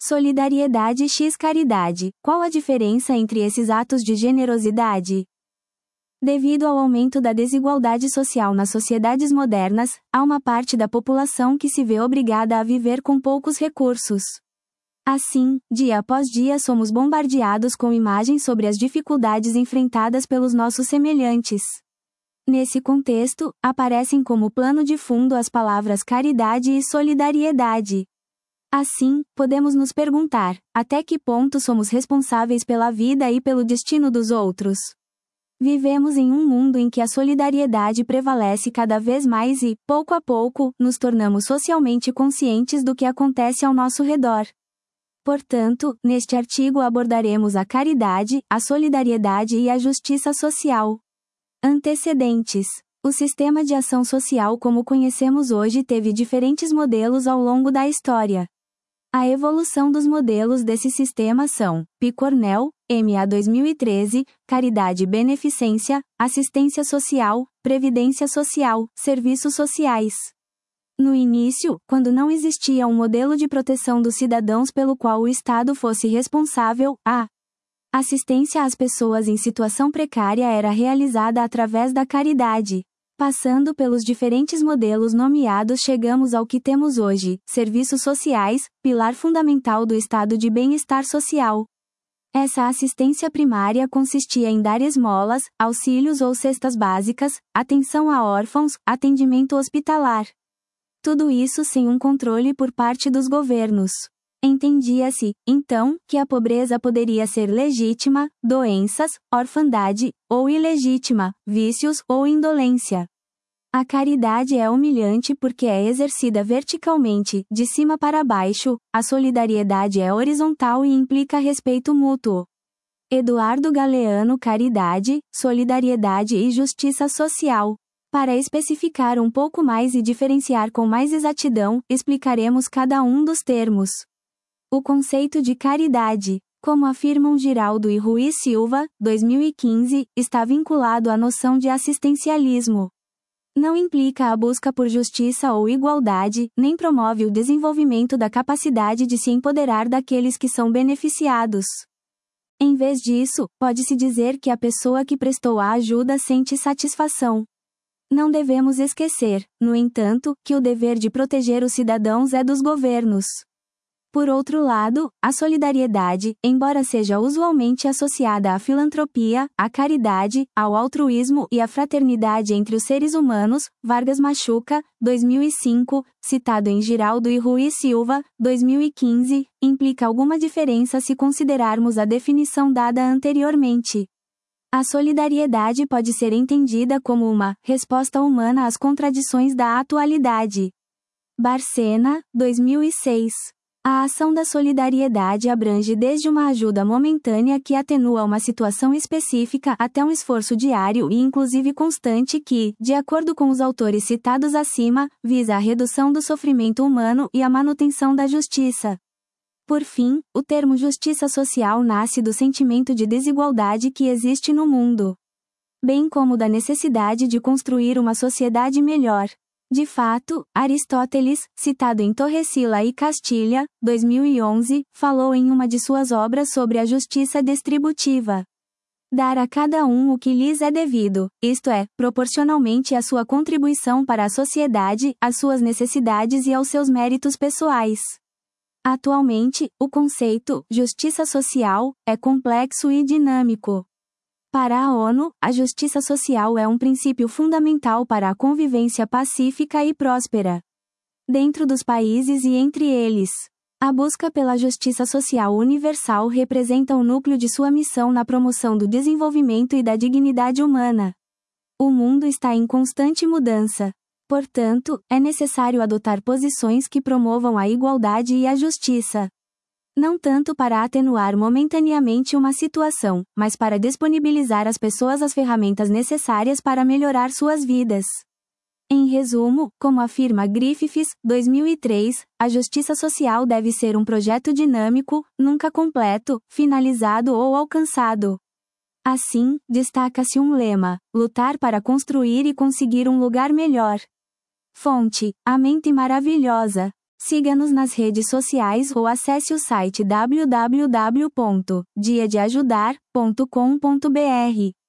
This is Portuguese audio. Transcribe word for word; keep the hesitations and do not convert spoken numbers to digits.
Solidariedade x caridade. Qual a diferença entre esses atos de generosidade? Devido ao aumento da desigualdade social nas sociedades modernas, há uma parte da população que se vê obrigada a viver com poucos recursos. Assim, dia após dia somos bombardeados com imagens sobre as dificuldades enfrentadas pelos nossos semelhantes. Nesse contexto, aparecem como plano de fundo as palavras caridade e solidariedade. Assim, podemos nos perguntar, até que ponto somos responsáveis pela vida e pelo destino dos outros? Vivemos em um mundo em que a solidariedade prevalece cada vez mais e, pouco a pouco, nos tornamos socialmente conscientes do que acontece ao nosso redor. Portanto, neste artigo abordaremos a caridade, a solidariedade e a justiça social. Antecedentes. O sistema de ação social como conhecemos hoje teve diferentes modelos ao longo da história. A evolução dos modelos desse sistema são P. Cornell, M A dois mil e treze, Caridade e Beneficência, Assistência Social, Previdência Social, Serviços Sociais. No início, quando não existia um modelo de proteção dos cidadãos pelo qual o Estado fosse responsável, a assistência às pessoas em situação precária era realizada através da caridade. Passando pelos diferentes modelos nomeados, chegamos ao que temos hoje: serviços sociais, pilar fundamental do estado de bem-estar social. Essa assistência primária consistia em dar esmolas, auxílios ou cestas básicas, atenção a órfãos, atendimento hospitalar. Tudo isso sem um controle por parte dos governos. Entendia-se, então, que a pobreza poderia ser legítima, doenças, orfandade, ou ilegítima, vícios ou indolência. A caridade é humilhante porque é exercida verticalmente, de cima para baixo, a solidariedade é horizontal e implica respeito mútuo. Eduardo Galeano. Caridade, solidariedade e justiça social. Para especificar um pouco mais e diferenciar com mais exatidão, explicaremos cada um dos termos. O conceito de caridade, como afirmam Giraldo e Ruiz Silva, dois mil e quinze, está vinculado à noção de assistencialismo. Não implica a busca por justiça ou igualdade, nem promove o desenvolvimento da capacidade de se empoderar daqueles que são beneficiados. Em vez disso, pode-se dizer que a pessoa que prestou a ajuda sente satisfação. Não devemos esquecer, no entanto, que o dever de proteger os cidadãos é dos governos. Por outro lado, a solidariedade, embora seja usualmente associada à filantropia, à caridade, ao altruísmo e à fraternidade entre os seres humanos, Vargas Machuca, dois mil e cinco, citado em Giraldo e Ruiz Silva, dois mil e quinze, implica alguma diferença se considerarmos a definição dada anteriormente. A solidariedade pode ser entendida como uma resposta humana às contradições da atualidade. Barcena, dois mil e seis. A ação da solidariedade abrange desde uma ajuda momentânea que atenua uma situação específica até um esforço diário e inclusive constante que, de acordo com os autores citados acima, visa a redução do sofrimento humano e a manutenção da justiça. Por fim, o termo justiça social nasce do sentimento de desigualdade que existe no mundo, bem como da necessidade de construir uma sociedade melhor. De fato, Aristóteles, citado em Torresila e Castilha, dois mil e onze, falou em uma de suas obras sobre a justiça distributiva. Dar a cada um o que lhes é devido, isto é, proporcionalmente à sua contribuição para a sociedade, às suas necessidades e aos seus méritos pessoais. Atualmente, o conceito justiça social é complexo e dinâmico. Para a ONU, a justiça social é um princípio fundamental para a convivência pacífica e próspera dentro dos países e entre eles. A busca pela justiça social universal representa o núcleo de sua missão na promoção do desenvolvimento e da dignidade humana. O mundo está em constante mudança. Portanto, é necessário adotar posições que promovam a igualdade e a justiça. Não tanto para atenuar momentaneamente uma situação, mas para disponibilizar às pessoas as ferramentas necessárias para melhorar suas vidas. Em resumo, como afirma Griffiths, dois mil e três, a justiça social deve ser um projeto dinâmico, nunca completo, finalizado ou alcançado. Assim, destaca-se um lema: lutar para construir e conseguir um lugar melhor. Fonte: A Mente Maravilhosa. Siga-nos nas redes sociais ou acesse o site w w w ponto dia de ajudar ponto com ponto b r.